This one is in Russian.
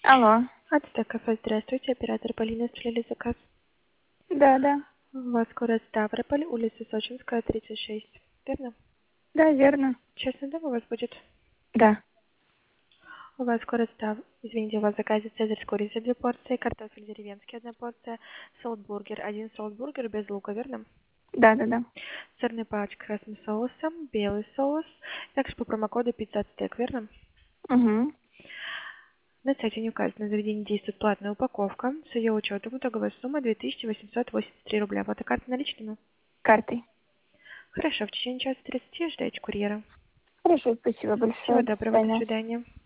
Алло. Ацтек кафе, здравствуйте, оператор Полина, осуществляли заказ. Да. У вас город Ставрополь, улица Сочинская, 36. Верно? Да, верно. Честный дом у вас будет? Да. У вас город Извините, у вас в заказе цезарь с курицей 2 порции, картофель деревенский 1 порция, солтбургер, 1 солтбургер без лука, верно? Да. Сырная палочка с красным соусом, белый соус, также по промокоду пицца Ацтек, верно? Угу. На сайте не указано, заведение действует платная упаковка, с ее учетом итоговая сумма 2883 рубля. Вот и карта наличными? Картой. Хорошо, в течение часа 30 ждайте курьера. Хорошо, спасибо Всего большое. До доброго, до свидания. свидания.